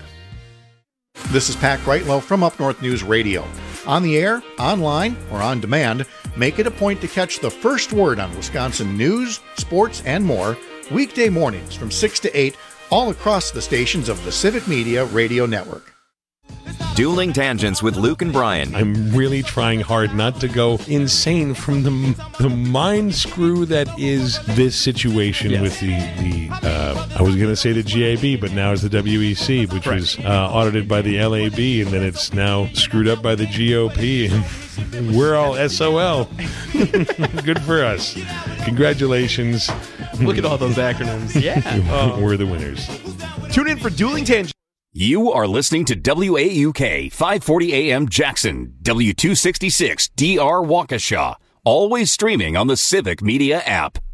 This is Pat Greitlow from Up North News Radio. On the air, online, or on demand, Make it a point to catch the first word on Wisconsin news, sports, and more weekday mornings from six to eight all across the stations of the Civic Media Radio Network. Dueling Tangents with Luke and Brian. I'm really trying hard not to go insane from the the mind screw that is this situation yes. with the, the uh, I was going to say the G A B, but now it's the W E C, which right. was uh, audited by the L A B, and then it's now screwed up by the G O P, and we're all S O L. Good for us. Congratulations. Look at all those acronyms. Yeah. Oh. We're the winners. Tune in for Dueling Tangents. You are listening to W A U K five forty A M Jackson, W two sixty-six D R Waukesha, always streaming on the Civic Media app.